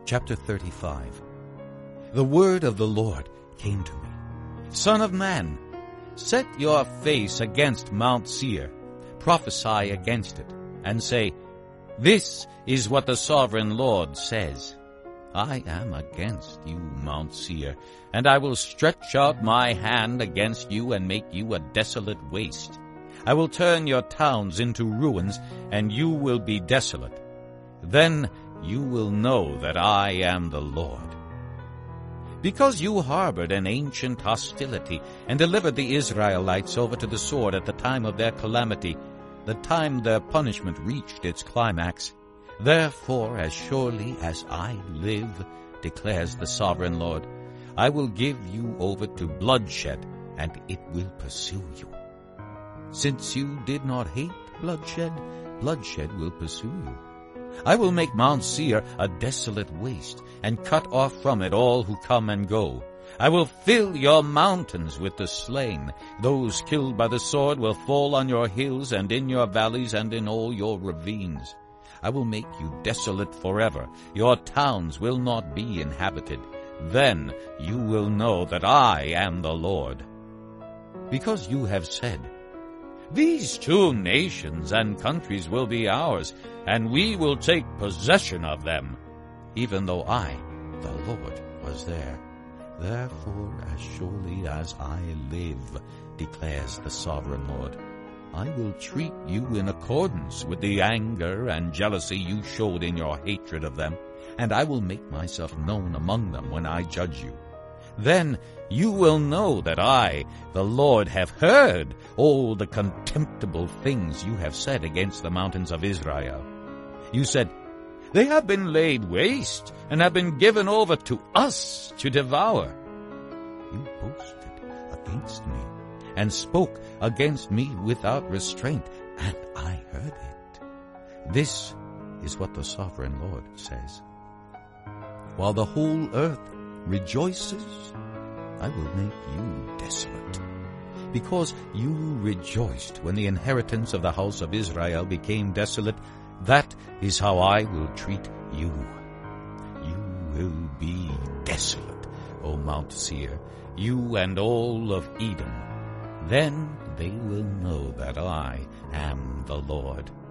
Chapter 35. The word of the Lord came to me. Son of man, set your face against Mount Seir, prophesy against it, and say, This is what the sovereign Lord says. I am against you, Mount Seir, and I will stretch out my hand against you and make you a desolate waste. I will turn your towns into ruins, and you will be desolate. Then you will know that I am the Lord. Because you harbored an ancient hostility and delivered the Israelites over to the sword at the time of their calamity, the time their punishment reached its climax, therefore, as surely as I live, declares the sovereign Lord, I will give you over to bloodshed, and it will pursue you. Since you did not hate bloodshed, bloodshed will pursue you. I will make Mount Seir a desolate waste, and cut off from it all who come and go. I will fill your mountains with the slain. Those killed by the sword will fall on your hills and in your valleys and in all your ravines. I will make you desolate forever. Your towns will not be inhabited. Then you will know that I am the Lord. Because you have said, These 2 nations and countries will be ours, and we will take possession of them, even though I, the Lord, was there. Therefore, as surely as I live, declares the sovereign Lord, I will treat you in accordance with the anger and jealousy you showed in your hatred of them, and I will make myself known among them when I judge you. Then you will know that I, the Lord, have heard all the contemptible things you have said against the mountains of Israel. You said, They have been laid waste and have been given over to us to devour. You boasted against me and spoke against me without restraint, and I heard it. This is what the sovereign Lord says. While the whole earth rejoices, I will make you desolate. Because you rejoiced when the inheritance of the house of Israel became desolate, that is how I will treat you. You will be desolate, O Mount Seir, you and all of Edom. Then they will know that I am the Lord.